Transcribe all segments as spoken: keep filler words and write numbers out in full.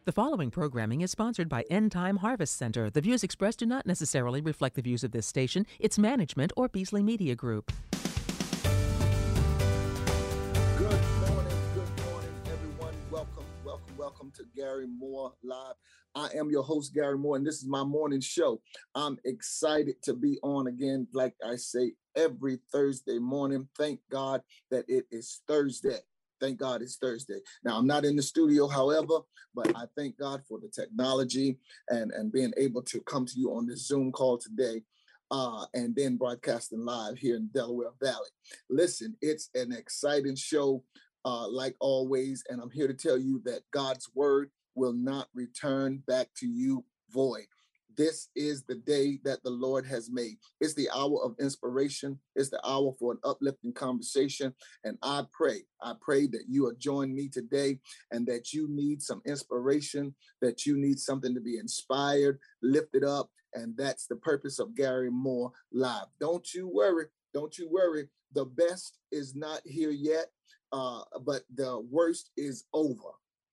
The following programming is sponsored by End Time Harvest Center. The views expressed do not necessarily reflect the views of this station, its management, or Beasley Media Group. Good morning, good morning, everyone. Welcome, welcome, welcome to Gary Moore Live. I am your host, Gary Moore, and this is my morning show. I'm excited to be on again, like I say, every Thursday morning. Thank God that it is Thursday. Thank God it's Thursday. Now, I'm not in the studio, however, but I thank God for the technology and, and being able to come to you on this Zoom call today uh, and then broadcasting live here in Delaware Valley. Listen, it's an exciting show, uh, like always, and I'm here to tell you that God's word will not return back to you void. This is the day that the Lord has made. It's the hour of inspiration. It's the hour for an uplifting conversation. And I pray, I pray that you will join me today and that you need some inspiration, that you need something to be inspired, lifted up. And that's the purpose of Gary Moore Live. Don't you worry. Don't you worry. The best is not here yet, uh, but the worst is over.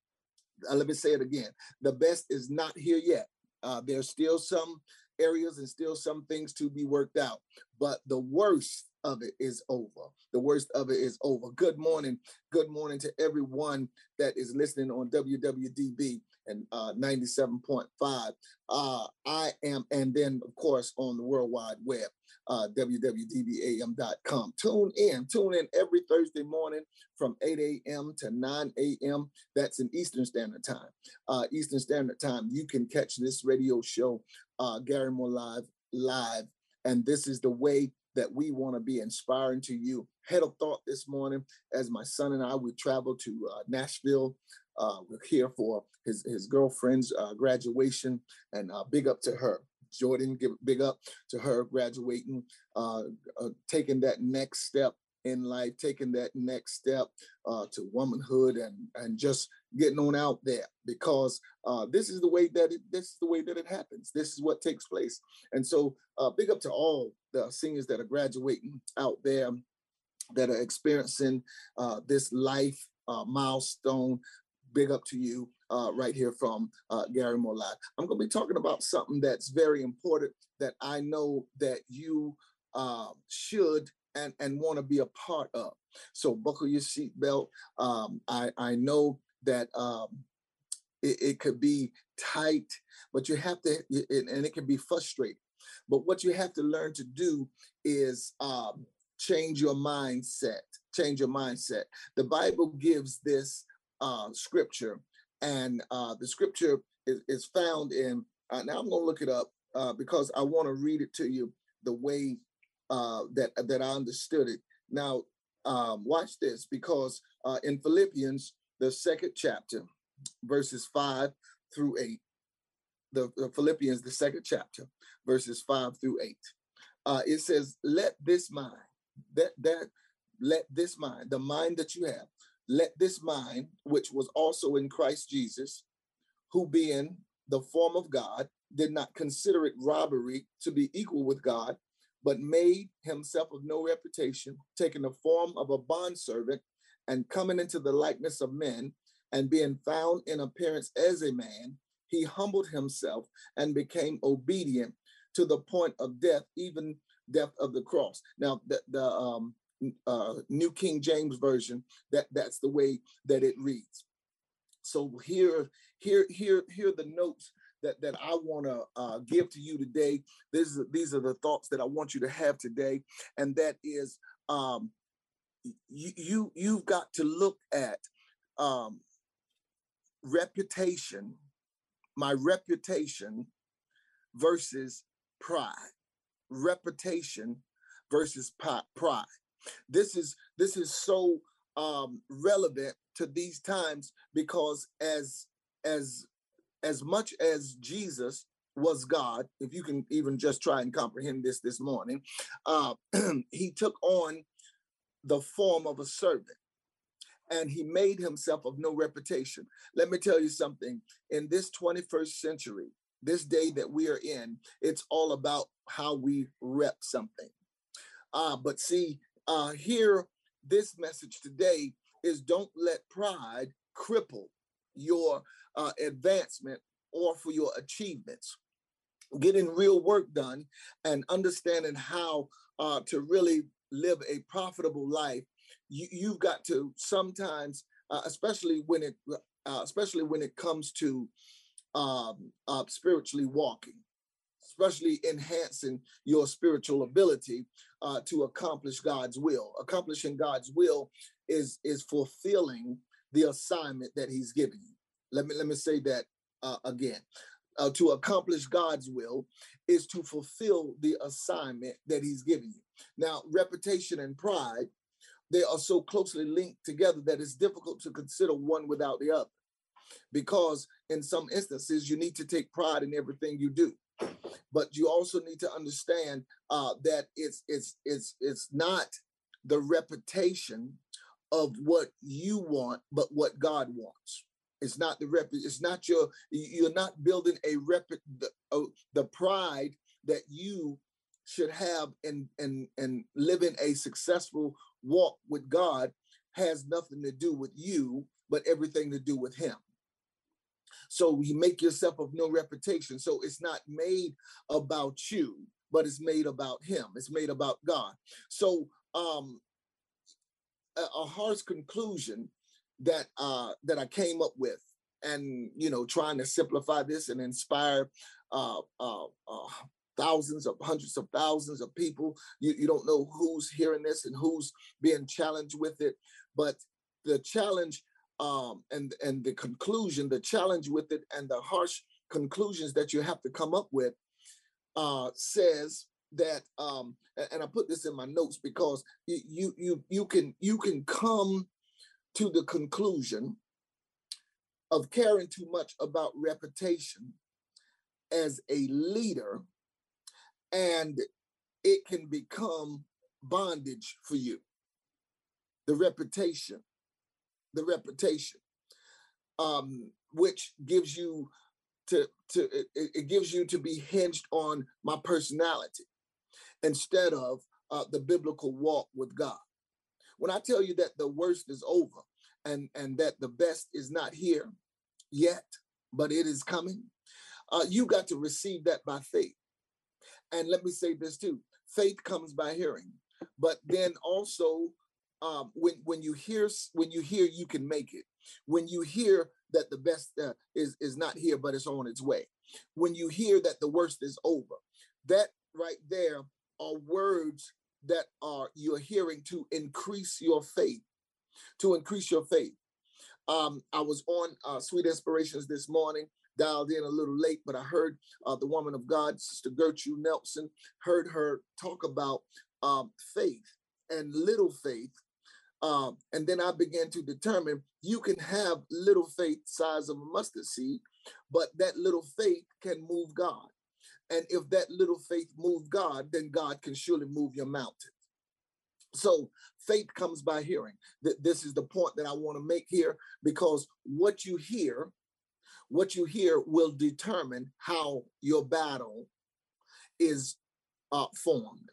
Uh, let me say it again. The best is not here yet. Uh, there's still some areas and still some things to be worked out, but the worst of it is over. The worst of it is over. Good morning. Good morning to everyone that is listening on W W D B and uh, ninety-seven point five. Uh, I am, and then of course on the World Wide Web, uh, w w d b a m dot com. Tune in, tune in every Thursday morning from eight a.m. to nine a.m. That's in Eastern Standard Time. Uh, Eastern Standard Time, you can catch this radio show, uh, Gary Moore Live, live. And this is the way that we want to be inspiring to you. Head of thought this morning, as my son and I, we traveled to uh, Nashville. Uh, we're here for his, his girlfriend's uh, graduation, and uh, big up to her. Jordan, give big up to her graduating, uh, uh, taking that next step in life, taking that next step uh, to womanhood, and and just getting on out there, because uh, this is the way that it, this is the way that it happens. This is what takes place. And so uh, big up to all the seniors that are graduating out there, that are experiencing uh, this life uh, milestone. Big up to you uh, right here from uh, Gary Moore Live. I'm going to be talking about something that's very important that I know that you uh, should and, and want to be a part of. So buckle your seatbelt. Um, I, I know that um, it, it could be tight, but you have to, and it can be frustrating. But what you have to learn to do is um, change your mindset. Change your mindset. The Bible gives this uh, scripture, and uh, the scripture is, is found in, uh, now I'm going to look it up uh, because I want to read it to you the way uh, that, that I understood it. Now, um, watch this, because uh, in Philippians, the second chapter, verses five through eight, the, the Philippians, the second chapter, verses five through eight, uh, it says, let this mind, that, that, let this mind, the mind that you have, let this mind, which was also in Christ Jesus, who being the form of God, did not consider it robbery to be equal with God, but made himself of no reputation, taking the form of a bondservant, and coming into the likeness of men, and being found in appearance as a man, he humbled himself and became obedient to the point of death, even death of the cross. Now, the, the um, uh, New King James Version, that, that's the way that it reads. So here, here, here, here are the notes that, that I want to uh, give to you today. This is, these are the thoughts that I want you to have today, and that is, um, you, you you've got to look at um, reputation, my reputation versus pride. Reputation versus pride. This is this is so um, relevant to these times, because as as as much as Jesus was God, if you can even just try and comprehend this this morning, uh, he took on the form of a servant, and he made himself of no reputation. Let me tell you something. In this twenty-first century, this day that we are in, it's all about how we rep something. Uh, but see, uh, here, this message today is, don't let pride cripple your uh, advancement or for your achievements. Getting real work done and understanding how uh, to really live a profitable life, you, you've got to sometimes, uh, especially when it, uh, especially when it comes to um, uh, spiritually walking, especially enhancing your spiritual ability uh, to accomplish God's will. Accomplishing God's will is is fulfilling the assignment that He's given you. Let me let me say that uh, again. Uh, to accomplish God's will is to fulfill the assignment that He's given you. Now, reputation and pride, they are so closely linked together that it's difficult to consider one without the other. Because in some instances, you need to take pride in everything you do. But you also need to understand uh, that it's it's it's it's not the reputation of what you want, but what God wants. It's not the rep. It's not your. You're not building a rep. The, uh, the pride that you should have in in in living a successful walk with God has nothing to do with you, but everything to do with Him. So you make yourself of no reputation. So it's not made about you, but it's made about Him. It's made about God. So um, a, a harsh conclusion that uh, that I came up with, and you know, trying to simplify this and inspire uh, uh, uh, thousands of hundreds of thousands of people. You, you don't know who's hearing this and who's being challenged with it, but the challenge um, and and the conclusion, the challenge with it, and the harsh conclusions that you have to come up with uh, says that, um, and I put this in my notes because you you you can you can come to the conclusion of caring too much about reputation as a leader, and it can become bondage for you. The reputation, the reputation, um, which gives you to to it, it gives you to be hinged on my personality instead of uh, the biblical walk with God. When I tell you that the worst is over and and that the best is not here yet, but it is coming, uh, you got to receive that by faith. And let me say this too: faith comes by hearing, but then also um, when when you hear when you hear you can make it. When you hear that the best uh, is is not here, but it's on its way. When you hear that the worst is over, that right there are words that are you're hearing to increase your faith, to increase your faith. Um, I was on uh, Sweet Inspirations this morning, dialed in a little late, but I heard uh, the woman of God, Sister Gertrude Nelson, heard her talk about um, faith and little faith. Um, and then I began to determine you can have little faith size of a mustard seed, but that little faith can move God. And if that little faith moved God, then God can surely move your mountain. So faith comes by hearing. This is the point that I want to make here, because what you hear, what you hear will determine how your battle is uh, formed.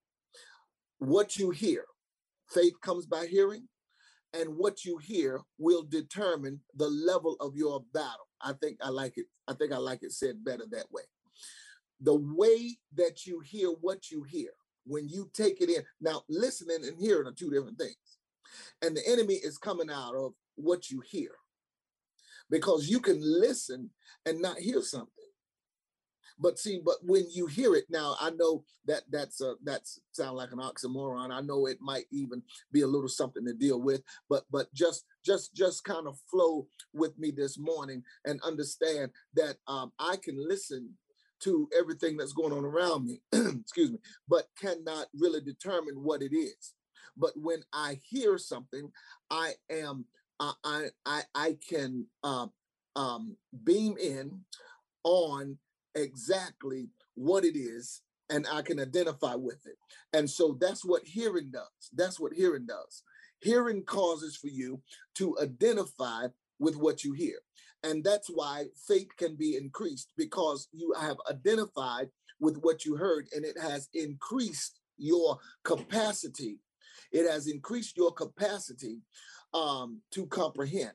What you hear, faith comes by hearing, and what you hear will determine the level of your battle. I think I like it. I think I like it said better that way. The way that you hear what you hear, when you take it in. Now, listening and hearing are two different things. And the enemy is coming out of what you hear, because you can listen and not hear something. But see, but when you hear it, now I know that that's a, that's sound like an oxymoron. I know it might even be a little something to deal with, but but just just just kind of flow with me this morning and understand that um, I can listen to everything that's going on around me, excuse me, but cannot really determine what it is. But when I hear something, I am uh, I I I can uh, um, beam in on exactly what it is, and I can identify with it. And so that's what hearing does. That's what hearing does. Hearing causes for you to identify with what you hear. And that's why faith can be increased, because you have identified with what you heard, and it has increased your capacity. It has increased your capacity um, to comprehend.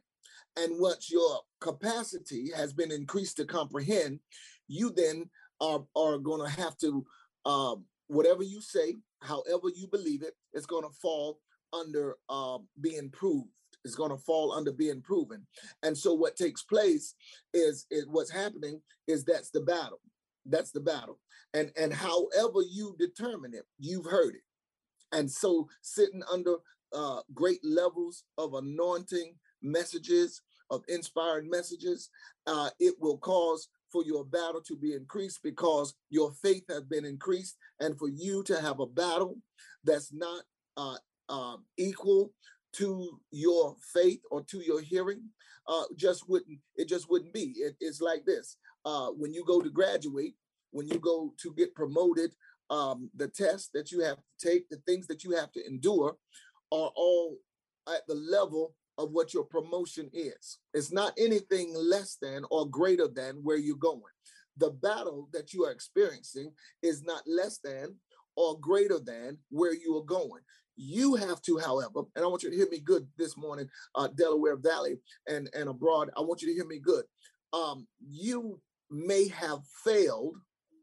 And once your capacity has been increased to comprehend, you then are, are going to have to, um, whatever you say, however you believe it, it's going to fall under uh, being proved. It's going to fall under being proven. And so what takes place is, is what's happening is that's the battle. That's the battle. And, and however you determine it, you've heard it. And so sitting under uh, great levels of anointing messages, of inspired messages, uh, it will cause for your battle to be increased because your faith has been increased, and for you to have a battle that's not uh, um, equal to your faith or to your hearing, uh, just wouldn't, it just wouldn't be. It, it's like this. Uh, when you go to graduate, when you go to get promoted, um, the tests that you have to take, the things that you have to endure are all at the level of what your promotion is. It's not anything less than or greater than where you're going. The battle that you are experiencing is not less than or greater than where you are going. You have to, however, and I want you to hear me good this morning, uh, Delaware Valley and, and abroad, I want you to hear me good. Um, you may have failed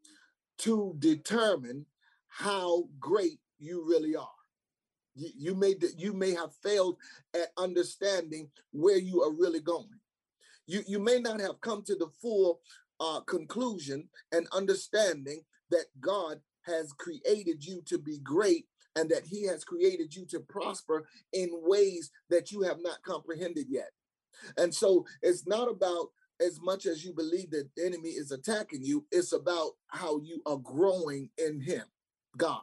to determine how great you really are. You, you may you may have failed at understanding where you are really going. You, you may not have come to the full uh, conclusion and understanding that God has created you to be great and that he has created you to prosper in ways that you have not comprehended yet. And so it's not about as much as you believe that the enemy is attacking you, it's about how you are growing in him, God.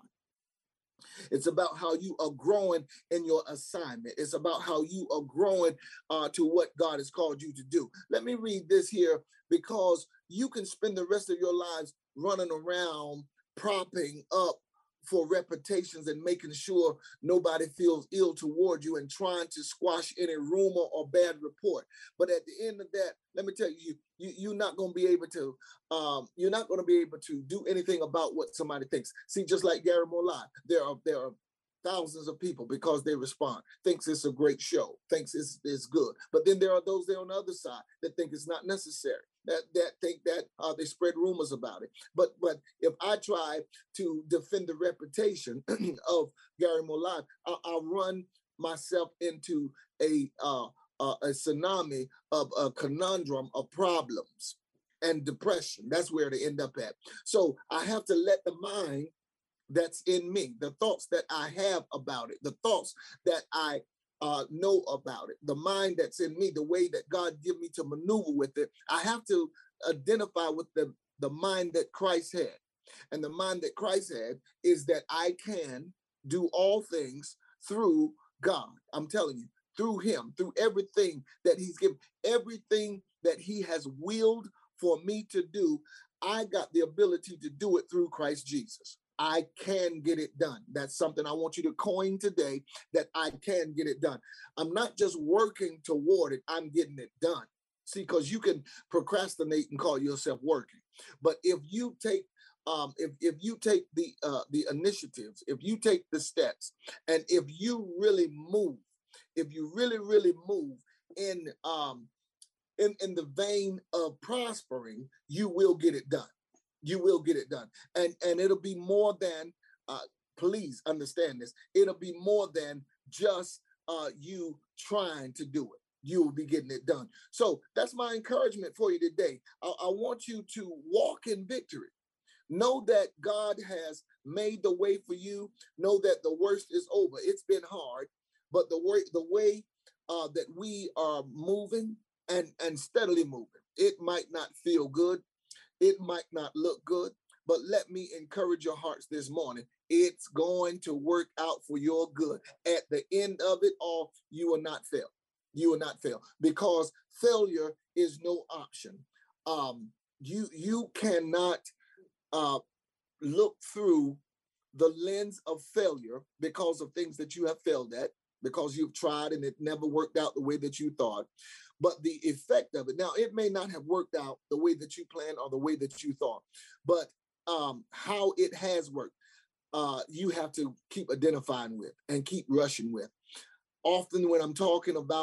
It's about how you are growing in your assignment. It's about how you are growing uh, to what God has called you to do. Let me read this here because you can spend the rest of your lives running around propping up for reputations and making sure nobody feels ill toward you and trying to squash any rumor or bad report. But at the end of that, let me tell you, you you're not going to be able to, um, you're not going to be able to do anything about what somebody thinks. See, just like Gary Moore Live, there are there are thousands of people because they respond, thinks it's a great show, thinks it's, it's good. But then there are those there on the other side that think it's not necessary, that that think that uh, they spread rumors about it. But but if I try to defend the reputation of Gary Moore Live, I'll, I'll run myself into a uh, uh, a tsunami of a conundrum of problems and depression. That's where they end up at. So I have to let the mind that's in me, the thoughts that I have about it, the thoughts that I uh, know about it, the mind that's in me, the way that God give me to maneuver with it, I have to identify with the, the mind that Christ had. And the mind that Christ had is that I can do all things through God. I'm telling you, through him, through everything that he's given, everything that he has willed for me to do, I got the ability to do it through Christ Jesus. I can get it done. That's something I want you to coin today, that I can get it done. I'm not just working toward it, I'm getting it done. See, because you can procrastinate and call yourself working. But if you take um, if, if you take the uh, the initiatives, if you take the steps, and if you really move, if you really, really move in um, in, in the vein of prospering, you will get it done. You will get it done. And, and it'll be more than, uh, please understand this, it'll be more than just uh, you trying to do it. You will be getting it done. So that's my encouragement for you today. I, I want you to walk in victory. Know that God has made the way for you. Know that the worst is over. It's been hard, but the way, the way uh, that we are moving and, and steadily moving, it might not feel good. It might not look good, but let me encourage your hearts this morning. It's going to work out for your good. At the end of it all, you will not fail. You will not fail because failure is no option. Um, you, you cannot uh, look through the lens of failure because of things that you have failed at, because you've tried and it never worked out the way that you thought. But the effect of it, now it may not have worked out the way that you planned or the way that you thought, but um, how it has worked, uh, you have to keep identifying with and keep rushing with. Often when I'm talking about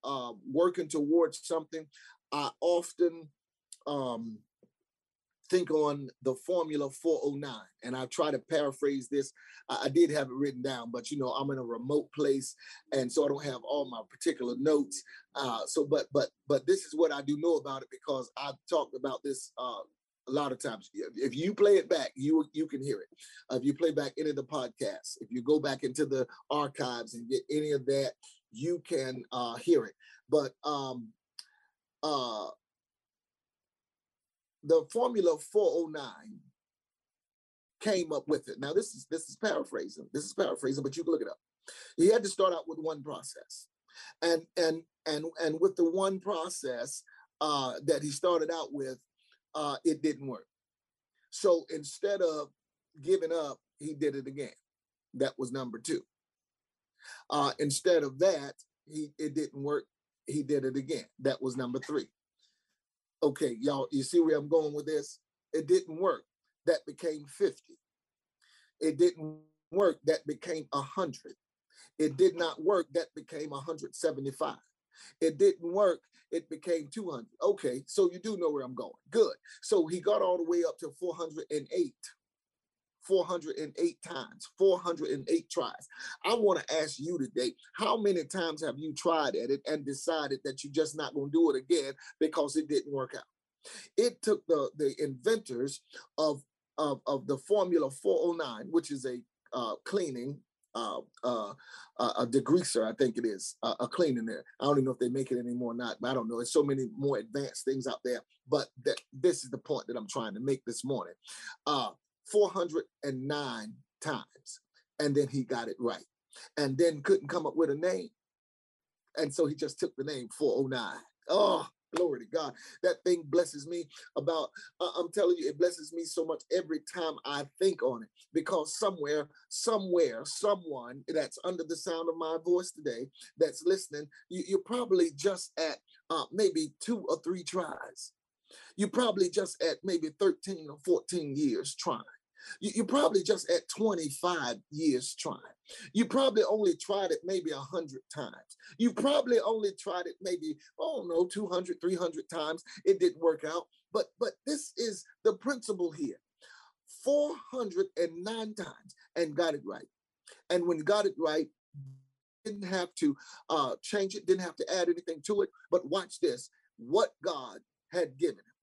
uh, working towards something, I often um, think on the Formula four oh nine. And I try to paraphrase this. I, I did have it written down, but you know, I'm in a remote place, and so I don't have all my particular notes. Uh, so, but but but this is what I do know about it, because I've talked about this uh, a lot of times. If you play it back, you you can hear it. Uh, if you play back any of the podcasts, if you go back into the archives and get any of that, you can uh, hear it. But um, uh, the Formula four oh nine came up with it. Now, this is this is paraphrasing. This is paraphrasing, but you can look it up. He had to start out with one process, and and and and with the one process uh, that he started out with, uh, it didn't work. So instead of giving up, he did it again. That was number two. Uh, instead of that, he it didn't work. He did it again. That was number three. Okay, y'all, you see where I'm going with this? It didn't work. That became fifty. It didn't work. That became one hundred. It did not work. That became one hundred seventy-five. It didn't work. It became two hundred. Okay, so you do know where I'm going. Good. So he got all the way up to four hundred eight. four hundred eight times, four hundred eight tries. I want to ask you today, how many times have you tried at it and decided that you're just not going to do it again because it didn't work out? It took the, the inventors of, of, of the Formula four oh nine, which is a uh, cleaning, uh, uh, uh, a degreaser, I think it is, uh, a cleaning there. I don't even know if they make it anymore or not, but I don't know. There's so many more advanced things out there. But that, this is the point that I'm trying to make this morning. Uh, four hundred nine times, and then he got it right, and then couldn't come up with a name, and so he just took the name four oh nine. Oh, glory to God. That thing blesses me about, uh, I'm telling you, it blesses me so much every time I think on it, because somewhere, somewhere, someone that's under the sound of my voice today that's listening, you, you're probably just at uh, maybe two or three tries. You're probably just at maybe thirteen or fourteen years trying. You, you're probably just at twenty-five years trying. You probably only tried it maybe one hundred times. You probably only tried it maybe, oh no, two hundred, three hundred times. It didn't work out. But, but this is the principle here. four hundred nine times and got it right. And when got it right, didn't have to uh, change it, didn't have to add anything to it. But watch this, what God had given him.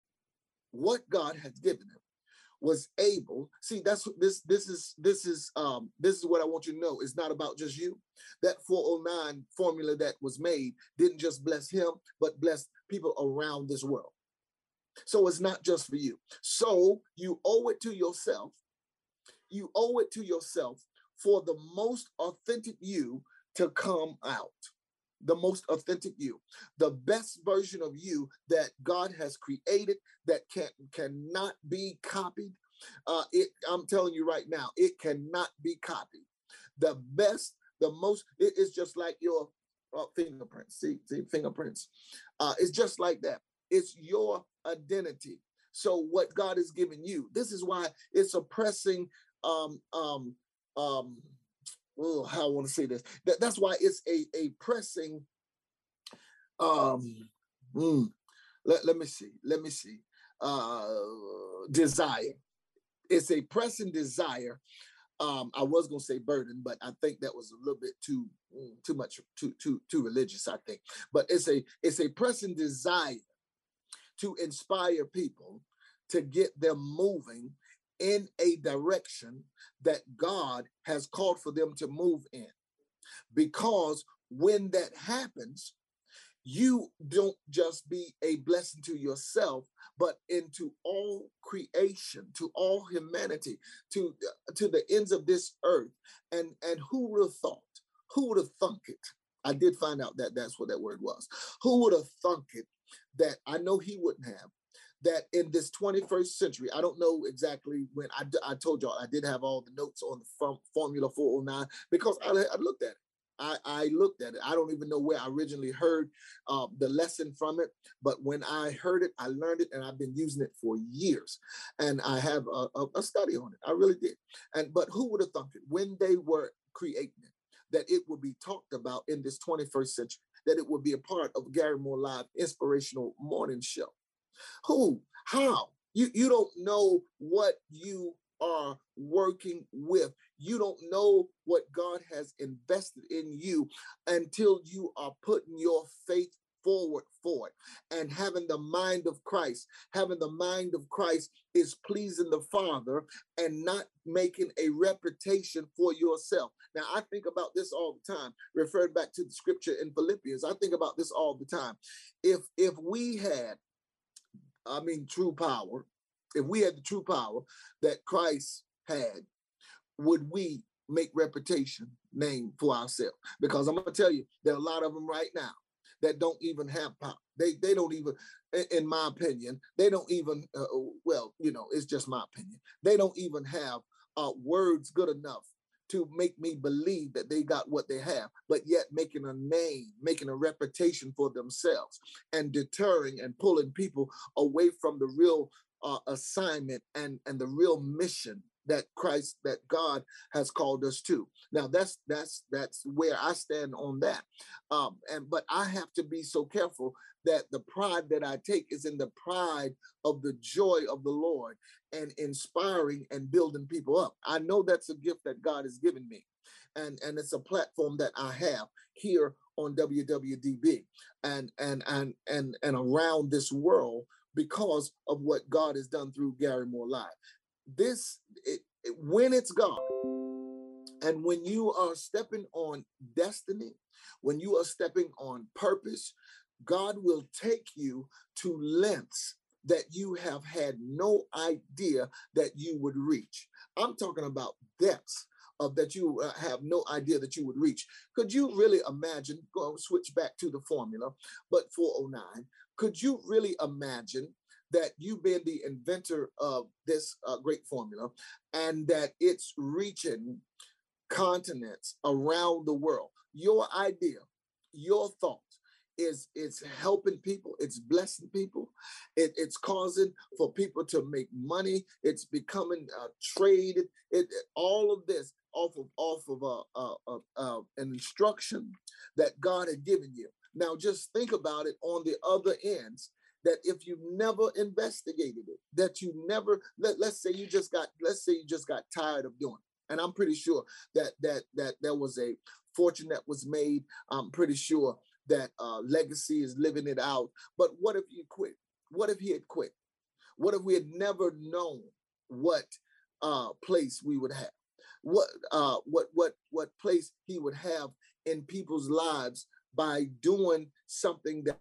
What God had given him was able. See, that's this. This is this is um, this is what I want you to know. It's not about just you. That four oh nine formula that was made didn't just bless him, but bless people around this world. So it's not just for you. So you owe it to yourself. You owe it to yourself for the most authentic you to come out. The most authentic you, the best version of you that God has created, that can cannot be copied. Uh, it, I'm telling you right now, it cannot be copied. The best, the most, it is just like your uh, fingerprints. See, see, fingerprints. Uh, it's just like that. It's your identity. So what God has given you, this is why it's a pressing, um, um, um, oh, how I want to say this. That, that's why it's a, a pressing, um, mm, let, let me see, let me see, uh, desire. It's a pressing desire. Um, I was going to say burden, but I think that was a little bit too, too much, too, too, too religious, I think. But it's a, it's a pressing desire to inspire people, to get them moving in a direction that God has called for them to move in. Because when that happens, you don't just be a blessing to yourself, but into all creation, to all humanity, to, to the ends of this earth. And, and who would have thought? Who would have thunk it? I did find out that that's what that word was. Who would have thunk it that, I know he wouldn't have, that in this twenty-first century, I don't know exactly when, I, I told y'all I did have all the notes on the Formula four oh nine because I, I looked at it. I, I looked at it. I don't even know where I originally heard uh, the lesson from it, but when I heard it, I learned it, and I've been using it for years. And I have a, a, a study on it. I really did. And but who would have thought it when they were creating it, that it would be talked about in this twenty-first century? that it would be a part of Gary Moore Live Inspirational Morning Show? Who? How? You, you don't know what you are working with. You don't know what God has invested in you until you are putting your faith forward for it and having the mind of Christ. Having the mind of Christ is pleasing the Father and not making a reputation for yourself. Now, I think about this all the time, referred back to the scripture in Philippians. I think about this all the time. If, if we had, I mean, true power, if we had the true power that Christ had, would we make reputation name for ourselves? Because I'm going to tell you, there are a lot of them right now that don't even have power. They they don't even, in my opinion, they don't even, uh, well, you know, it's just my opinion. They don't even have uh, words good enough to make me believe that they got what they have, but yet making a name, making a reputation for themselves and deterring and pulling people away from the real uh, assignment and, and the real mission that Christ, that God has called us to. Now that's that's that's where I stand on that. Um, and but I have to be so careful that the pride that I take is in the pride of the joy of the Lord and inspiring and building people up. I know that's a gift that God has given me. And, and it's a platform that I have here on W W D B and and and and and around this world because of what God has done through Gary Moore Live. This, it, it, when it's God, and when you are stepping on destiny, when you are stepping on purpose, God will take you to lengths that you have had no idea that you would reach. I'm talking about depths of that you uh, have no idea that you would reach. Could you really imagine, go switch back to the formula, but four oh nine, could you really imagine that you've been the inventor of this uh, great formula and that it's reaching continents around the world? Your idea, your thought is it's helping people, it's blessing people, it, it's causing for people to make money, it's becoming uh, traded, it, it, all of this off of off of uh, uh, uh, uh, an instruction that God had given you. Now just think about it on the other ends, that if you never investigated it, that you never, let, let's say you just got, let's say you just got tired of doing it. And I'm pretty sure that that that there was a fortune that was made. I'm pretty sure that uh, legacy is living it out. But what if you quit? What if he had quit? What if we had never known what uh, place we would have? What uh, what what what place he would have in people's lives by doing something that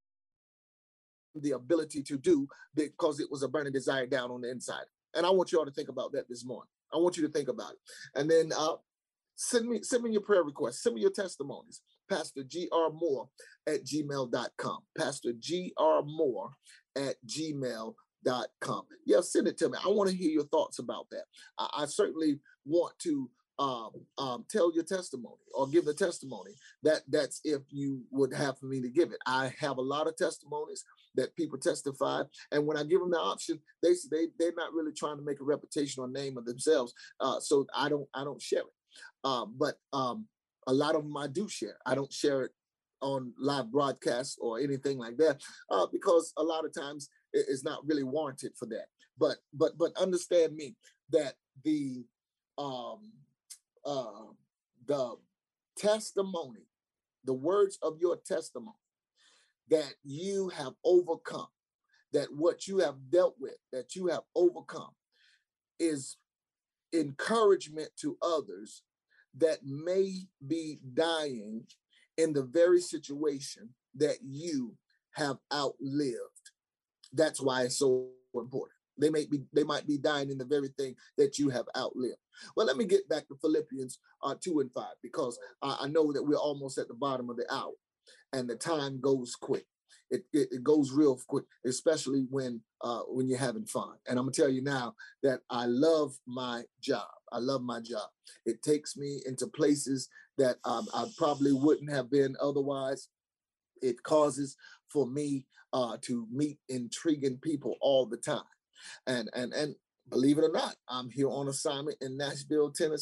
the ability to do because it was a burning desire down on the inside. And I want you all to think about that this morning. I want you to think about it. And then uh, send me send me your prayer requests. Send me your testimonies. Pastor G R Moore at gmail dot com. Pastor G R Moore at gmail dot com. Yeah, send it to me. I want to hear your thoughts about that. I, I certainly want to um, um, tell your testimony or give the testimony. That that's if you would have for me to give it. I have a lot of testimonies that people testify, and when I give them the option, they they they're not really trying to make a reputation or name of themselves. Uh, so I don't I don't share it. Uh, but um, a lot of them I do share. I don't share it on live broadcasts or anything like that uh, because a lot of times it is not really warranted for that. But but but understand me that the um, uh, the testimony, the words of your testimony that you have overcome, that what you have dealt with, that you have overcome is encouragement to others that may be dying in the very situation that you have outlived. That's why it's so important. They may be, they might be dying in the very thing that you have outlived. Well, let me get back to Philippians uh, two and five, because uh, I know that we're almost at the bottom of the hour and the time goes quick. It, it, it goes real quick, especially when uh, when you're having fun. And I'm gonna tell you now that I love my job. I love my job. It takes me into places that um, I probably wouldn't have been otherwise. It causes for me uh, to meet intriguing people all the time. And, and, and believe it or not, I'm here on assignment in Nashville, Tennessee.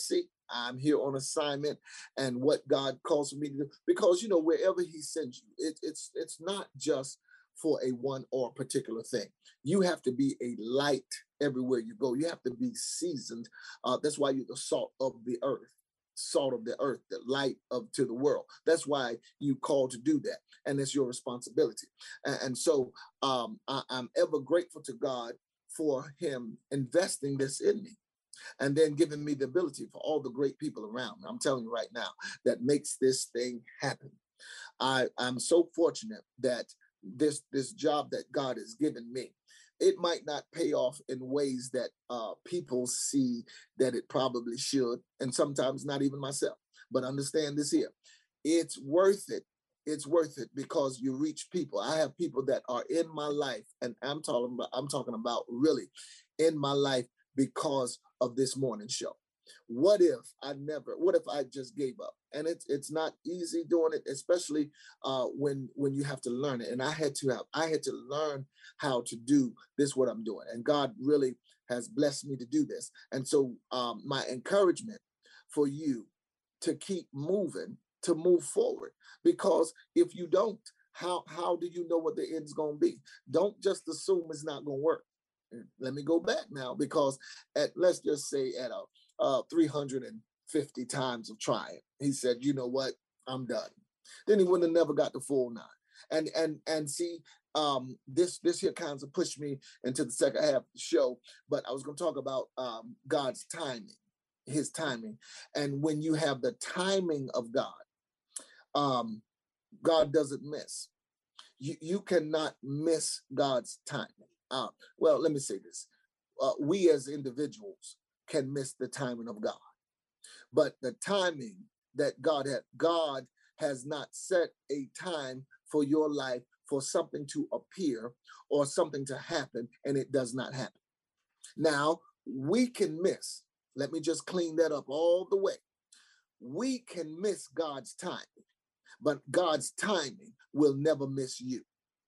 I'm here on assignment and what God calls me to do. Because, you know, wherever he sends you, it, it's it's not just for a one or particular thing. You have to be a light everywhere you go. You have to be seasoned. Uh, that's why you're the salt of the earth, salt of the earth, the light of to the world. That's why you called to do that, and it's your responsibility. And, and so um, I, I'm ever grateful to God for him investing this in me and then giving me the ability for all the great people around me. I'm telling you right now, that makes this thing happen. I, I'm so fortunate that this this job that God has given me, it might not pay off in ways that uh, people see that it probably should, and sometimes not even myself. But understand this here, it's worth it. It's worth it because you reach people. I have people that are in my life, and I'm talking about I'm talking about really in my life because of this morning show. What if I never, what if I just gave up? And it's it's not easy doing it, especially uh, when when you have to learn it. And I had to have, I had to learn how to do this, what I'm doing. And God really has blessed me to do this. And so um, my encouragement for you to keep moving, to move forward, because if you don't, how how do you know what the end's going to be? Don't just assume it's not going to work. Let me go back now, because at, let's just say at a uh, three hundred fifty times of trying, he said, you know what, I'm done. Then he wouldn't have never got the full nine. And and and see, um, this this here kind of pushed me into the second half of the show. But I was going to talk about um, God's timing, his timing. And when you have the timing of God, um, God doesn't miss. You, you cannot miss God's timing. Uh, well, let me say this. Uh, we as individuals can miss the timing of God. But the timing that God had, God has not set a time for your life for something to appear or something to happen, and it does not happen. Now, we can miss. Let me just clean that up all the way. We can miss God's timing, but God's timing will never miss you.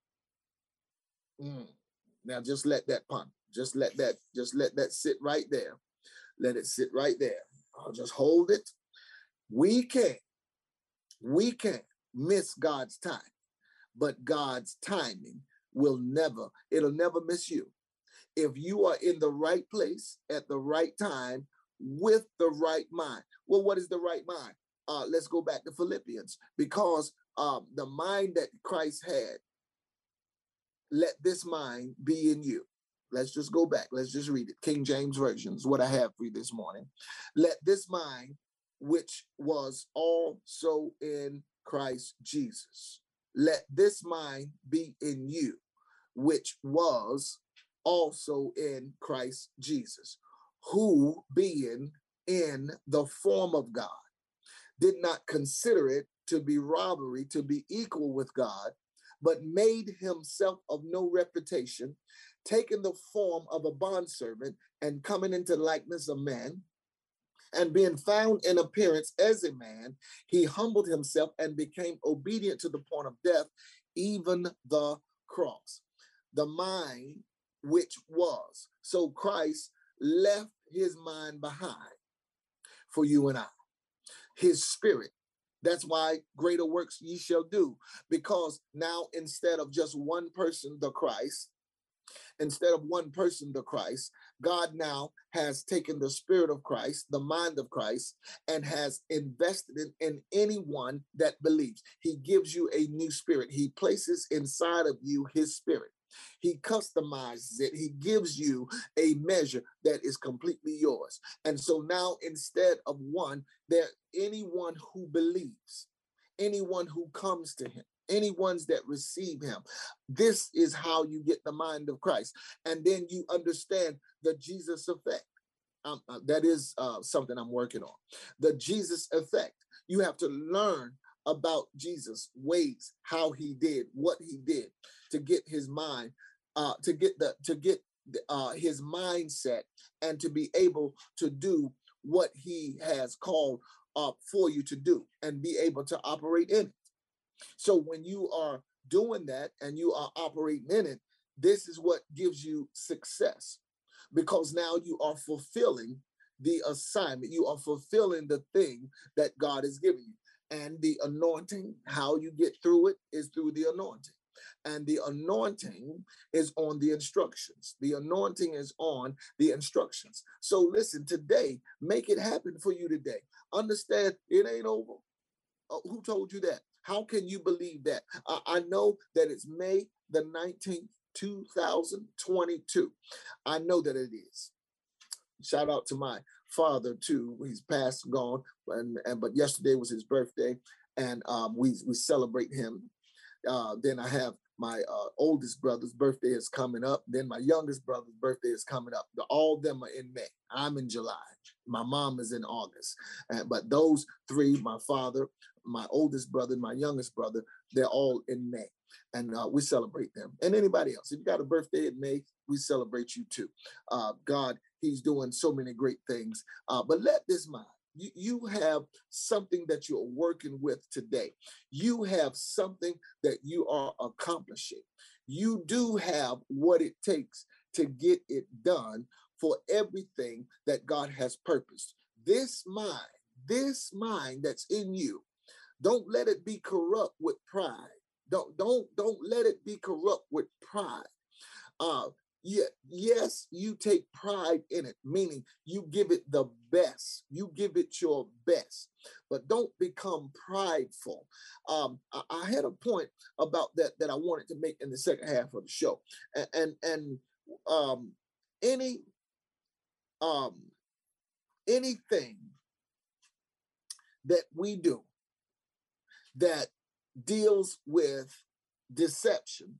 Mm. Now, just let that ponder. Just let that, just let that sit right there. Let it sit right there. I'll just hold it. We can, we can miss God's time, but God's timing will never, it'll never miss you. If you are in the right place at the right time with the right mind. Well, what is the right mind? Uh, let's go back to Philippians, because um, the mind that Christ had, let this mind be in you. Let's just go back. Let's just read it. King James Version is what I have for you this morning. Let this mind, which was also in Christ Jesus, let this mind be in you, which was also in Christ Jesus, who being in the form of God, did not consider it to be robbery to be equal with God, but made himself of no reputation, taking the form of a bondservant and coming into likeness of man, and being found in appearance as a man, he humbled himself and became obedient to the point of death, even the cross. The mind which was. So Christ left his mind behind for you and I, his spirit. That's why greater works ye shall do, because now instead of just one person, the Christ, instead of one person, the Christ, God now has taken the spirit of Christ, the mind of Christ, and has invested it in anyone that believes. He gives you a new spirit. He places inside of you his spirit. He customizes it. He gives you a measure that is completely yours. And so now instead of one, there anyone who believes, anyone who comes to him, any ones that receive him. This is how you get the mind of Christ. And then you understand the Jesus effect. Um, uh, that is uh, something I'm working on. The Jesus effect. You have to learn about Jesus' ways, how he did, what he did to get his mind, uh, to get the to get uh, his mindset, and to be able to do what he has called uh, for you to do, and be able to operate in it. So when you are doing that and you are operating in it, this is what gives you success, because now you are fulfilling the assignment. You are fulfilling the thing that God has given you. And the anointing, how you get through it is through the anointing. And the anointing is on the instructions. The anointing is on the instructions. So listen, today, make it happen for you today. Understand it ain't over. Uh, who told you that? How can you believe that? Uh, I know that it's May the nineteenth, two thousand twenty-two. I know that it is. Shout out to my father too. He's passed, gone, and, and but yesterday was his birthday, and um, we we celebrate him. Uh, then I have my uh, oldest brother's birthday is coming up. Then my youngest brother's birthday is coming up. All of them are in May. I'm in July. My mom is in August. Uh, but those three, my father, my oldest brother, and my youngest brother, they're all in May. And uh, we celebrate them. And anybody else, if you got a birthday in May, we celebrate you too. Uh, God, he's doing so many great things. Uh, but let this mind, you, you have something that you're working with today. You have something that you are accomplishing. You do have what it takes to get it done for everything that God has purposed. This mind, this mind that's in you, don't let it be corrupt with pride. Don't, don't, don't let it be corrupt with pride. Uh, yeah, yes, you take pride in it, meaning you give it the best. You give it your best, but don't become prideful. Um, I, I had a point about that that I wanted to make in the second half of the show, and and, and um, any um, anything that we do that deals with deception,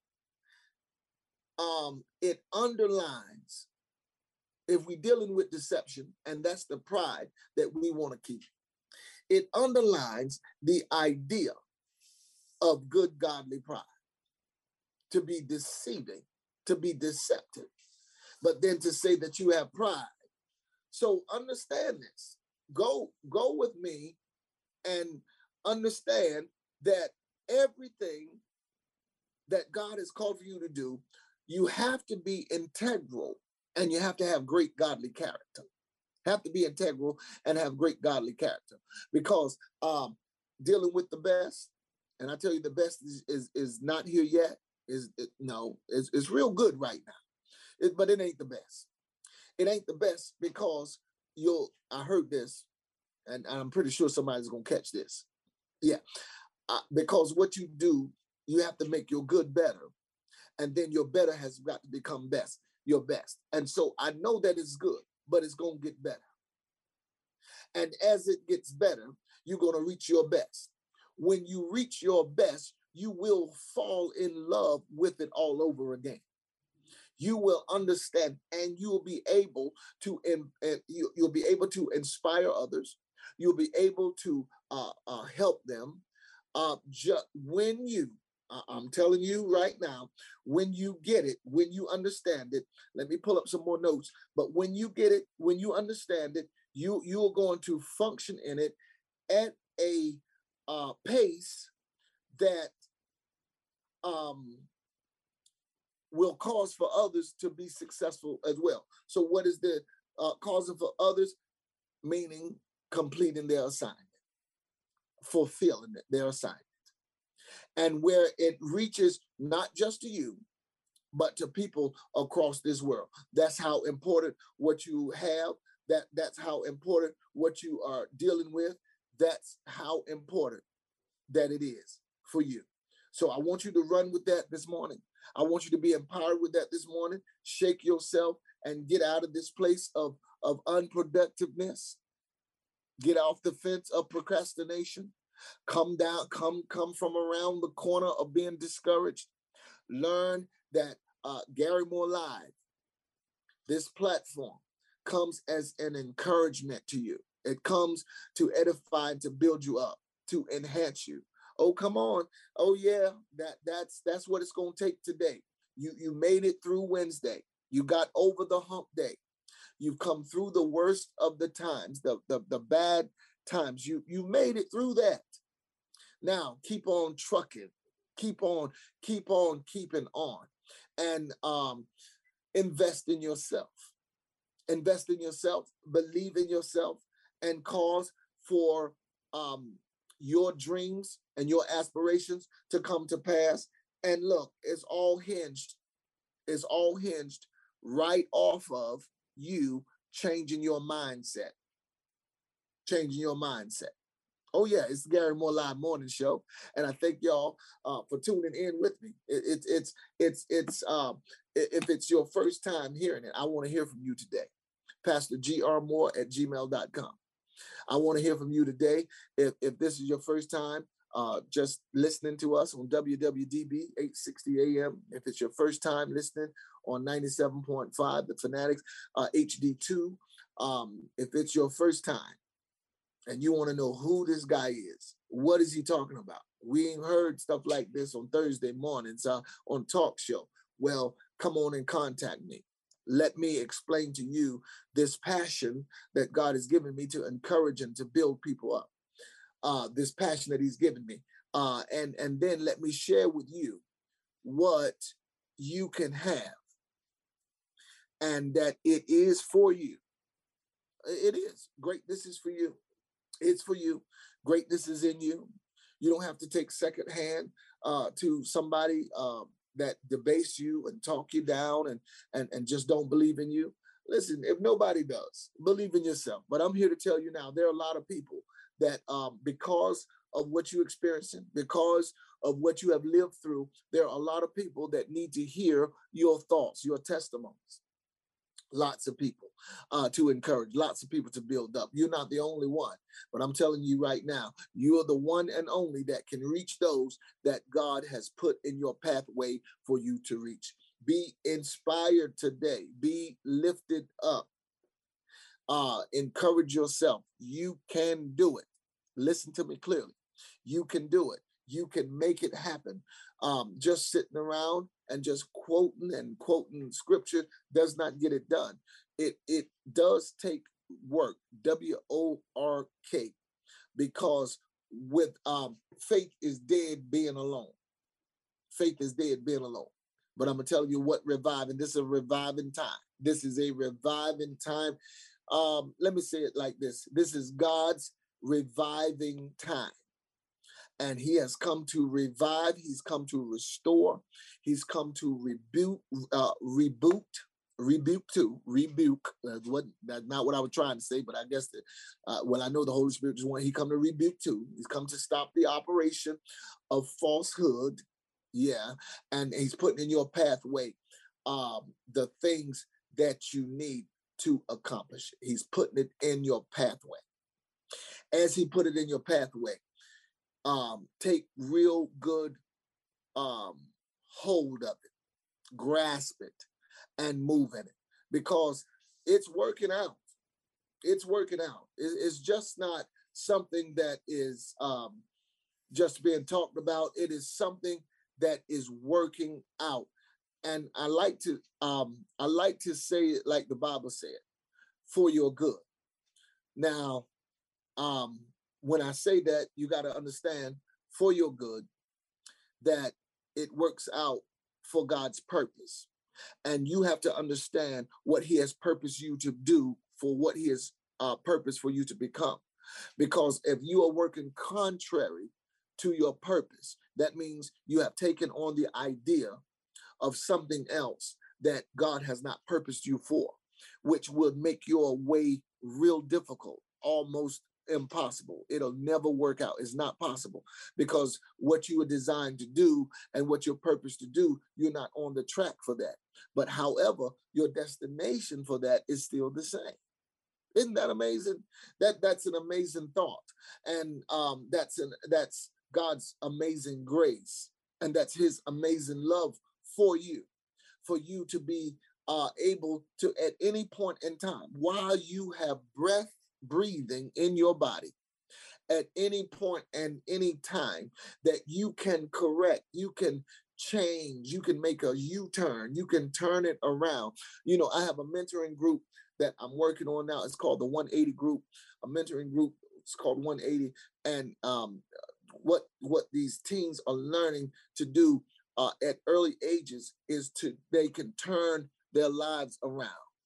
um, it underlines, if we're dealing with deception, and that's the pride that we want to keep, it underlines the idea of good godly pride, to be deceiving, to be deceptive, but then to say that you have pride. So understand this. Go, go with me and understand that everything that God has called for you to do, you have to be integral and you have to have great godly character. Have to be integral and have great godly character, because um, dealing with the best, and I tell you, the best is is, is not here yet. Is it, no, it's, it's real good right now, it, but it ain't the best. It ain't the best because you'll. I heard this, and I'm pretty sure somebody's gonna catch this. Yeah, uh, because what you do, you have to make your good better, and then your better has got to become best, your best. And so I know that it's good, but it's going to get better. And as it gets better, you're going to reach your best. When you reach your best, you will fall in love with it all over again. You will understand, and you'll be able to, uh, you, you'll be able to inspire others. You'll be able to uh, uh, help them. Uh, just when you I'm telling you right now, when you get it, when you understand it, let me pull up some more notes. But when you get it, when you understand it, you you are going to function in it at a uh, pace that um, will cause for others to be successful as well. So, what is the uh, causing for others? Meaning completing their assignment, fulfilling their assignment. And where it reaches not just to you, but to people across this world. That's how important what you have. That that's how important what you are dealing with. That's how important that it is for you. So I want you to run with that this morning. I want you to be empowered with that this morning. Shake yourself and get out of this place of, of unproductiveness. Get off the fence of procrastination. Come down, come, come from around the corner of being discouraged. Learn that uh, Gary Moore Live, this platform, comes as an encouragement to you. It comes to edify and to build you up, to enhance you. Oh, come on. Oh, yeah, that that's that's what it's going to take today. You you made it through Wednesday. You got over the hump day. You've come through the worst of the times, the, the, the bad times. You, you made it through that. Now, keep on trucking. Keep on, keep on keeping on. And um, invest in yourself. invest in yourself, believe in yourself, and cause for um, your dreams and your aspirations to come to pass. And look, it's all hinged, it's all hinged right off of you changing your mindset, changing your mindset. Oh yeah, it's the Gary Moore Live Morning Show, and I thank y'all uh, for tuning in with me. It, it, it's it's it's um, if it's your first time hearing it, I want to hear from you today. Pastor G R Moore at gmail dot com. I want to hear from you today. If if this is your first time uh, just listening to us on W W D B eight sixty A M, if it's your first time listening on ninety-seven point five, The Fanatics uh, H D two, um, if it's your first time, and you want to know who this guy is, what is he talking about? We ain't heard stuff like this on Thursday mornings uh, on talk show. Well, come on and contact me. Let me explain to you this passion that God has given me to encourage and to build people up. Uh, this passion that he's given me. Uh, and, and then let me share with you what you can have and that it is for you. It is. Greatness is for you. It's for you. Greatness is in you. You don't have to take secondhand uh, to somebody uh, that debase you and talk you down and, and, and just don't believe in you. Listen, if nobody does, believe in yourself. But I'm here to tell you now, there are a lot of people that um, because of what you're experiencing, because of what you have lived through, there are a lot of people that need to hear your thoughts, your testimonies. Lots of people uh, to encourage, lots of people to build up. You're not the only one, but I'm telling you right now, you are the one and only that can reach those that God has put in your pathway for you to reach. Be inspired today. Be lifted up. Uh, encourage yourself. You can do it. Listen to me clearly. You can do it. You can make it happen. Um, just sitting around and just quoting and quoting scripture does not get it done. It it does take work, W O R K, because with um, faith is dead being alone. Faith is dead being alone. But I'm gonna tell you what reviving. This is a reviving time. This is a reviving time. Um, let me say it like this. This is God's reviving time. And he has come to revive. He's come to restore. He's come to rebuke, uh, reboot, rebuke too, rebuke. That's what that's not what I was trying to say, but I guess that, uh, well, I know the Holy Spirit just want. He come to rebuke too. He's come to stop the operation of falsehood. Yeah, and he's putting in your pathway um, the things that you need to accomplish. He's putting it in your pathway. As he put it in your pathway, um, take real good um, hold of it, grasp it, and move in it because it's working out. It's working out. It's just not something that is um, just being talked about. It is something that is working out. And I like to um, I like to say it like the Bible said, for your good. Now, um, when I say that, you got to understand for your good that it works out for God's purpose. And you have to understand what he has purposed you to do for what he has uh, purposed for you to become. Because if you are working contrary to your purpose, that means you have taken on the idea of something else that God has not purposed you for, which would make your way real difficult, almost impossible. It'll never work out. It's not possible because what you were designed to do and what you're purposed to do, you're not on the track for that. But however, your destination for that is still the same. Isn't that amazing? That that's an amazing thought, and um, that's an that's God's amazing grace, and that's His amazing love for you, for you to be uh, able to at any point in time, while you have breath breathing in your body, at any point and any time, that you can correct, you can change, you can make a U-turn, you can turn it around. You know, I have a mentoring group that I'm working on now. It's called the one eighty group, a mentoring group. It's called one eighty. And um, what, what these teens are learning to do uh, at early ages is to, they can turn their lives around.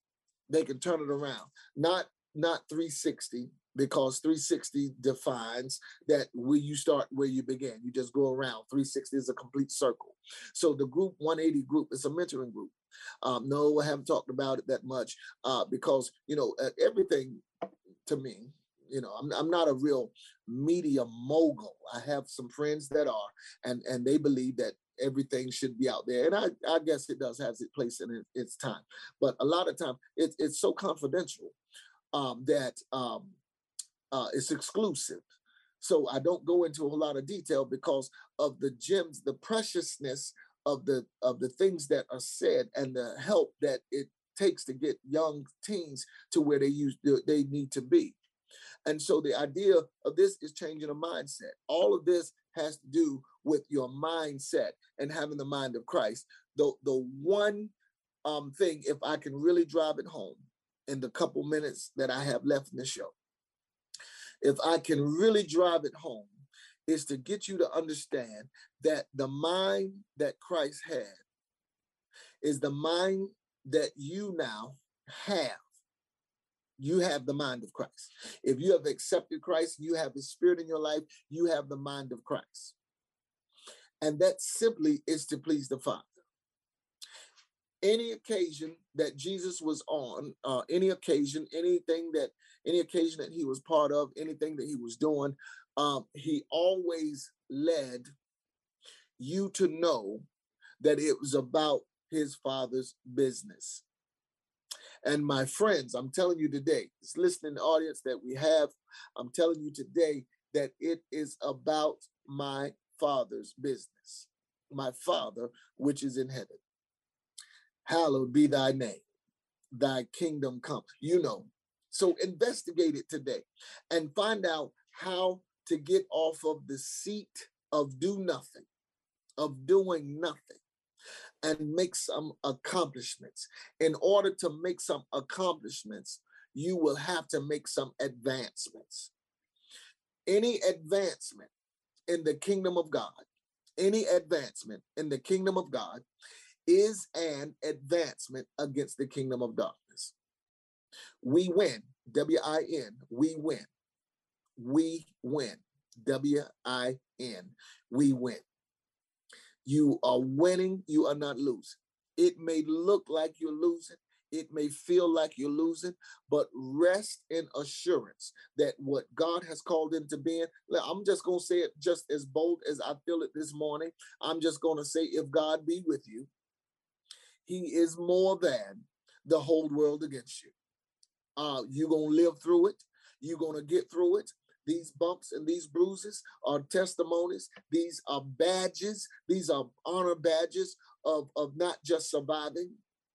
they can turn it around. Not not three sixty, because three sixty defines that where you start, where you begin. You just go around. three sixty is a complete circle. So the group one eighty group is a mentoring group. Um, no, I haven't talked about it that much uh, because, you know, uh, everything to me, you know, I'm, I'm not a real media mogul. I have some friends that are, and, and they believe that everything should be out there. And I, I guess it does have its place in it, its time. But a lot of time it, it's so confidential um, that um, uh, it's exclusive. So I don't go into a whole lot of detail because of the gems, the preciousness of the of the things that are said and the help that it takes to get young teens to where they use they need to be. And so the idea of this is changing a mindset. All of this has to do with your mindset and having the mind of Christ. The the one um, thing, if I can really drive it home in the couple minutes that I have left in the show, if I can really drive it home, is to get you to understand that the mind that Christ had is the mind that you now have. You have the mind of Christ. If you have accepted Christ, you have His Spirit in your life, you have the mind of Christ. And that simply is to please the Father. Any occasion that Jesus was on, uh, any occasion, anything that, any occasion that He was part of, anything that He was doing, um, He always led you to know that it was about His Father's business. And my friends, I'm telling you today, this listening audience that we have, I'm telling you today that it is about my Father's business. My Father, which is in heaven. Hallowed be thy name. Thy kingdom come. You know. So investigate it today and find out how to get off of the seat of do nothing, of doing nothing, and make some accomplishments. In order to make some accomplishments, you will have to make some advancements. Any advancement in the kingdom of God, any advancement in the kingdom of God is an advancement against the kingdom of darkness. We win, W I N, we win. We win, W I N, we win. You are winning, you are not losing. It may look like you're losing, it may feel like you're losing, but rest in assurance that what God has called into being, I'm just going to say it just as bold as I feel it this morning. I'm just going to say, if God be with you, He is more than the whole world against you. Uh, you're going to live through it. You're going to get through it. These bumps and these bruises are testimonies. These are badges. These are honor badges of, of not just surviving.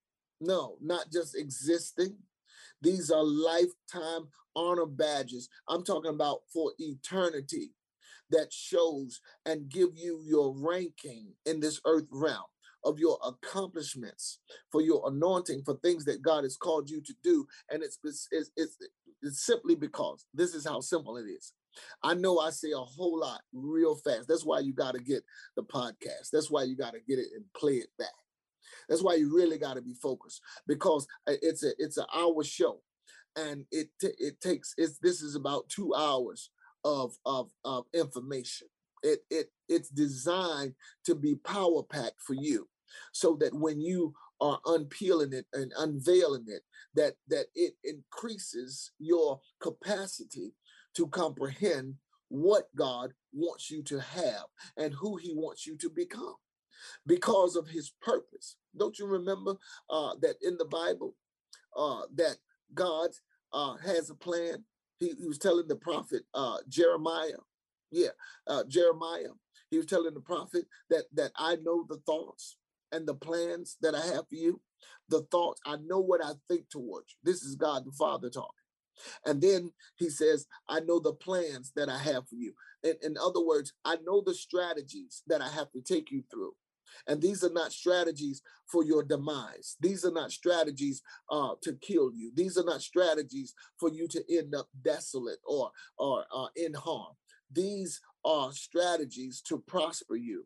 No, not just existing. These are lifetime honor badges. I'm talking about for eternity, that shows and give you your ranking in this earth realm of your accomplishments, for your anointing, for things that God has called you to do. And it's, it's, it's, it's simply because this is how simple it is. I know I say a whole lot real fast. That's why you got to get the podcast. That's why you got to get it and play it back. That's why you really got to be focused, because it's a it's an hour show, and it it takes it's this is about two hours of of, of information. It it it's designed to be power packed for you, so that when you are unpeeling it and unveiling it, that that it increases your capacity to comprehend what God wants you to have and who He wants you to become, because of His purpose. Don't you remember uh, that in the Bible uh, that God uh, has a plan? He, he was telling the prophet uh, Jeremiah, yeah, uh, Jeremiah. He was telling the prophet that that I know the thoughts and the plans that I have for you. The thoughts, I know what I think towards you. This is God the Father talking. And then He says, I know the plans that I have for you. In, in other words, I know the strategies that I have to take you through. And these are not strategies for your demise. These are not strategies uh, to kill you. These are not strategies for you to end up desolate or, or uh, in harm. These are strategies to prosper you.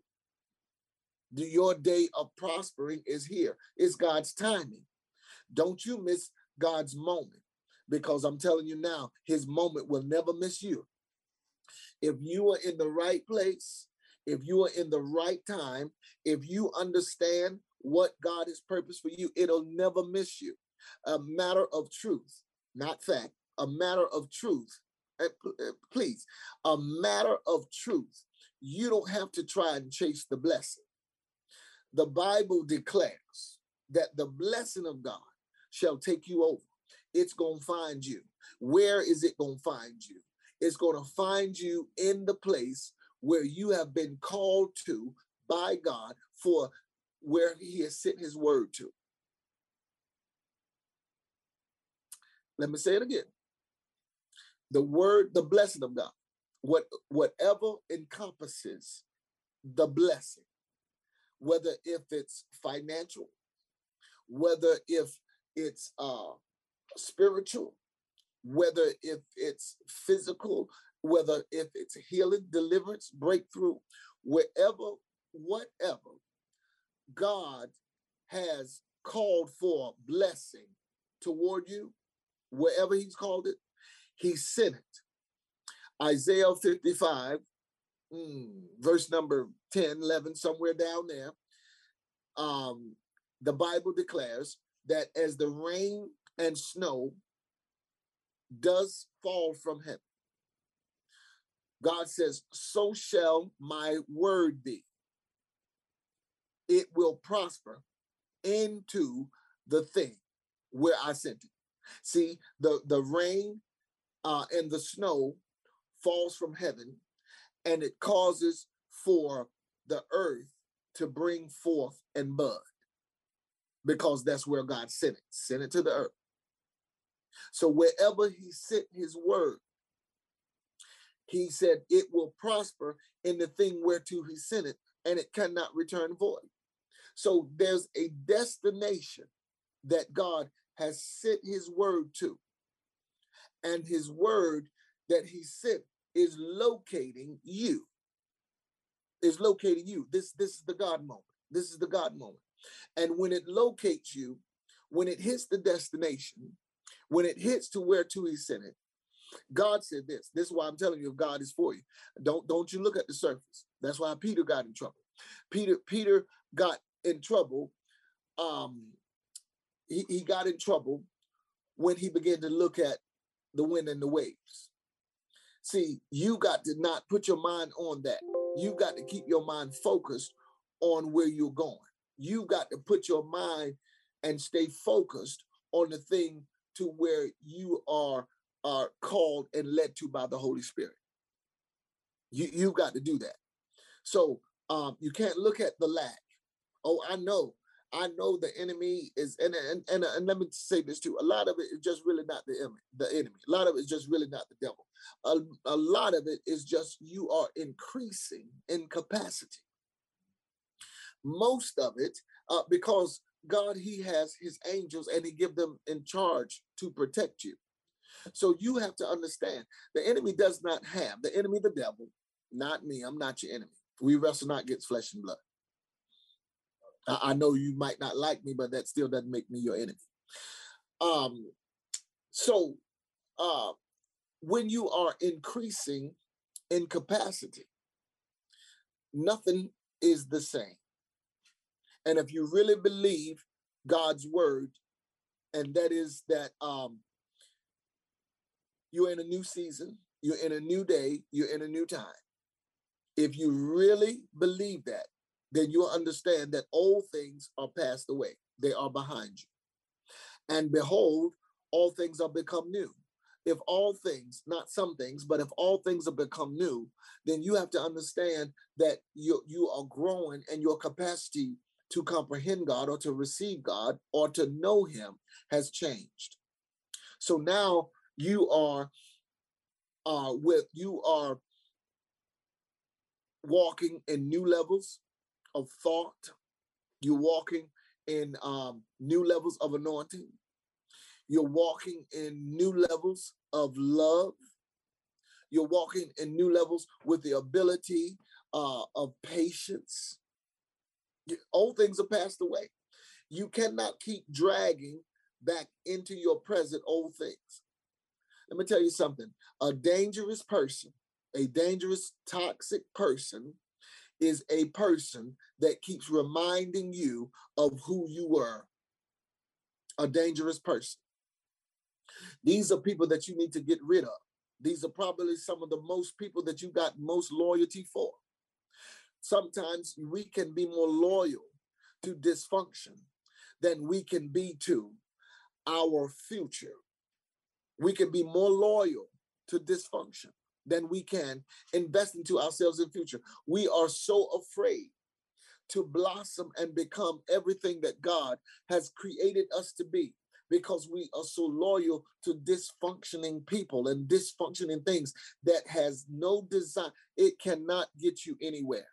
The, your day of prospering is here. It's God's timing. Don't you miss God's moment, because I'm telling you now, his moment will never miss you. If you are in the right place, if you are in the right time, if you understand what God has purposed for you, it'll never miss you. A matter of truth, not fact, a matter of truth. Please, a matter of truth. You don't have to try and chase the blessing. The Bible declares that the blessing of God shall take you over. It's going to find you. Where is it going to find you? It's going to find you in the place where you have been called to by God, for where he has sent his word to. Let me say it again. The word, the blessing of God, what, whatever encompasses the blessing, whether if it's financial, whether if it's uh, spiritual, whether if it's physical, whether if it's healing, deliverance, breakthrough, wherever, whatever God has called for blessing toward you, wherever he's called it, he sent it. Isaiah fifty-five, mm, verse number ten, eleven, somewhere down there, um, the Bible declares that as the rain and snow does fall from heaven, God says, so shall my word be. It will prosper into the thing where I sent it. See, the, the rain uh, and the snow falls from heaven, and it causes for the earth to bring forth and bud, because that's where God sent it, sent it to the earth. So wherever he sent his word, he said it will prosper in the thing whereto he sent it, and it cannot return void. So there's a destination that God has sent his word to, and his word that he sent is locating you, is locating you. This, this is the God moment. This is the God moment. And when it locates you, when it hits the destination, when it hits to where to he sent it, God said this. This is why I'm telling you, if God is for you, don't, don't you look at the surface. That's why Peter got in trouble. Peter, Peter got in trouble. Um, he, he got in trouble when he began to look at the wind and the waves. See, you got to not put your mind on that. You got to keep your mind focused on where you're going. You got to put your mind and stay focused on the thing to where you are, are called and led to by the Holy Spirit. You, you've got to do that. So um, you can't look at the lack. Oh, I know. I know the enemy is, and, and, and, and let me say this too. A lot of it is just really not the enemy. The enemy. A lot of it is just really not the devil. A, a lot of it is just you are increasing in capacity. Most of it, uh, because God, he has his angels and he give them in charge to protect you. So you have to understand, the enemy does not have, the enemy, the devil, not me, I'm not your enemy. We wrestle not against flesh and blood. I, I know you might not like me, but that still doesn't make me your enemy. Um, so uh, when you are increasing in capacity, nothing is the same. And if you really believe God's word, and that is that um, you're in a new season, you're in a new day, you're in a new time. If you really believe that, then you'll understand that old things are passed away. They are behind you. And behold, all things are become new. If all things, not some things, but if all things have become new, then you have to understand that you, you are growing, and your capacity to comprehend God or to receive God or to know him has changed. So now you are uh, with, you are walking in new levels of thought. You're walking in um, new levels of anointing. You're walking in new levels of love. You're walking in new levels with the ability uh, of patience. Old things are passed away. You cannot keep dragging back into your present old things. Let me tell you something. A dangerous person, a dangerous, toxic person is a person that keeps reminding you of who you were. A dangerous person. These are people that you need to get rid of. These are probably some of the most people that you got most loyalty for. Sometimes we can be more loyal to dysfunction than we can be to our future. We can be more loyal to dysfunction than we can invest into ourselves in future. We are so afraid to blossom and become everything that God has created us to be because we are so loyal to dysfunctioning people and dysfunctioning things that has no design. It cannot get you anywhere.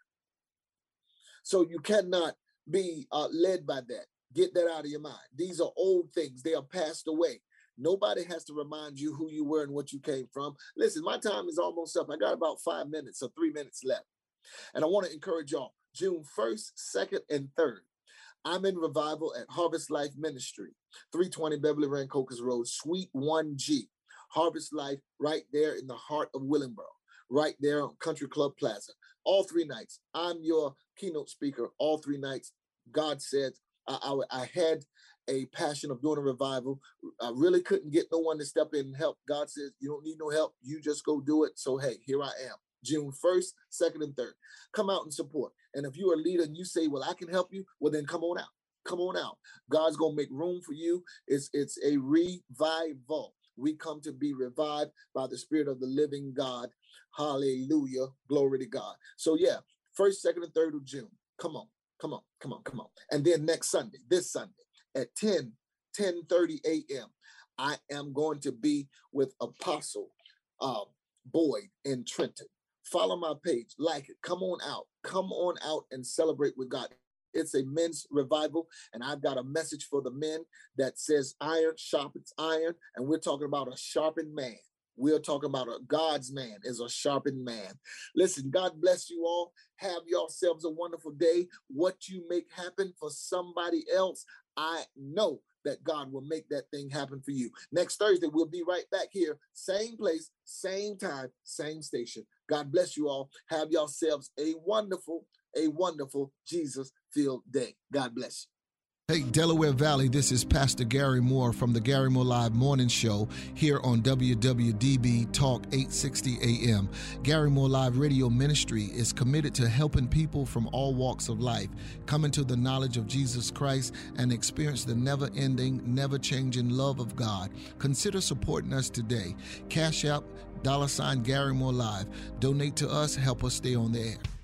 So you cannot be uh, led by that. Get that out of your mind. These are old things. They are passed away. Nobody has to remind you who you were and what you came from. Listen, my time is almost up. I got about five minutes or three minutes left. And I want to encourage y'all, June first, second, and third, I'm in revival at Harvest Life Ministry, three twenty Beverly Rancocas Road, Suite one G. Harvest Life right there in the heart of Willingboro, right there on Country Club Plaza. All three nights. I'm your keynote speaker all three nights. God said I, I, I had a passion of doing a revival. I really couldn't get no one to step in and help. God says, you don't need no help. You just go do it. So, hey, here I am. June first, second, and third. Come out and support. And if you're a leader and you say, well, I can help you, well, then come on out. Come on out. God's going to make room for you. It's, it's a revival. We come to be revived by the Spirit of the living God. Hallelujah. Glory to God. So, yeah, first, second, and third of June. Come on. Come on. Come on. Come on. And then next Sunday, this Sunday, at ten, ten thirty a.m., I am going to be with Apostle uh, Boyd in Trenton. Follow my page, like it, come on out, come on out and celebrate with God. It's a men's revival, and I've got a message for the men that says iron sharpens iron, and we're talking about a sharpened man. We're talking about a God's man is a sharpened man. Listen, God bless you all. Have yourselves a wonderful day. What you make happen for somebody else, I know that God will make that thing happen for you. Next Thursday, we'll be right back here. Same place, same time, same station. God bless you all. Have yourselves a wonderful, a wonderful Jesus-filled day. God bless you. Hey, Delaware Valley, this is Pastor Gary Moore from the Gary Moore Live Morning Show here on W W D B Talk eight sixty A M. Gary Moore Live Radio Ministry is committed to helping people from all walks of life come into the knowledge of Jesus Christ and experience the never-ending, never-changing love of God. Consider supporting us today. Cash App, dollar sign Gary Moore Live. Donate to us, help us stay on the air.